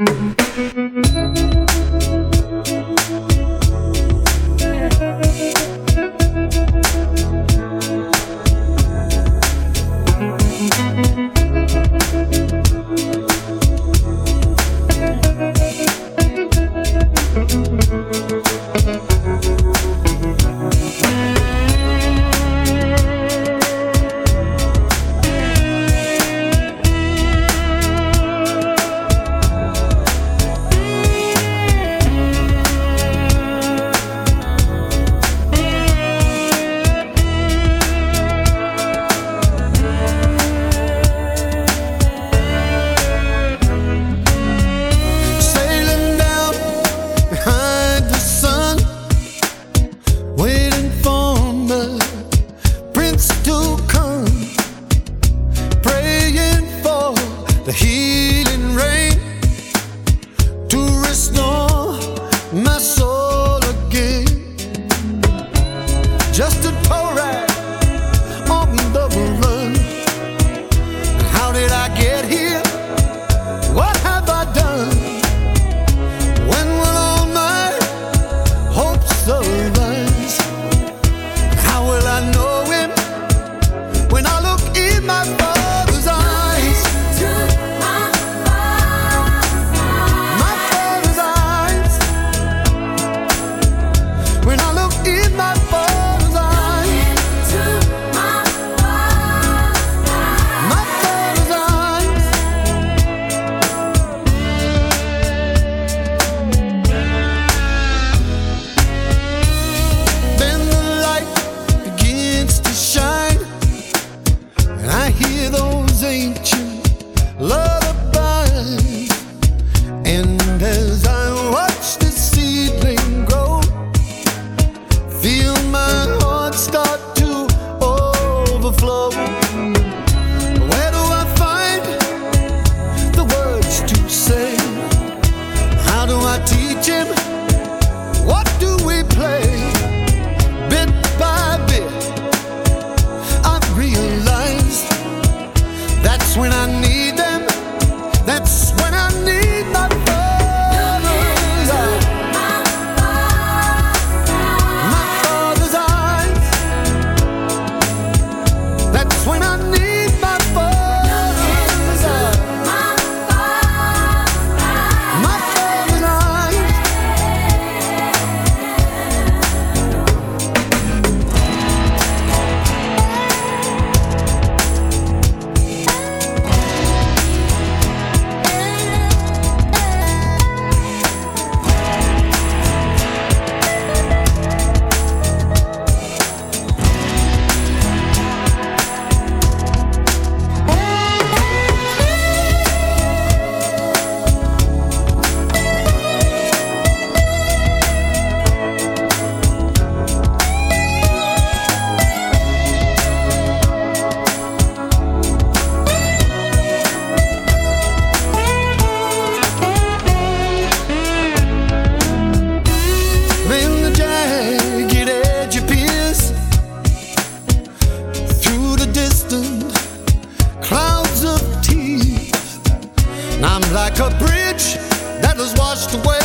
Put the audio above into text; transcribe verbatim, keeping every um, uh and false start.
The healing rain to restore my soul again. Just a toll ride on the run. How did I get here? What have I done? When will all my hopes arise? How will I know him when I look in my Father's eyes? Ancient lullabies, and as I watch the seedling grow, feel my heart start to overflow. Where do I find the words to say? How do I teach him? What do we play? Bit by bit, I've realized that's when I need them. That's when I need my Father's eyes. My Father's eyes. That's when I need my Father's eyes. My Father's eyes. Clouds of tears, I'm like a bridge that was washed away.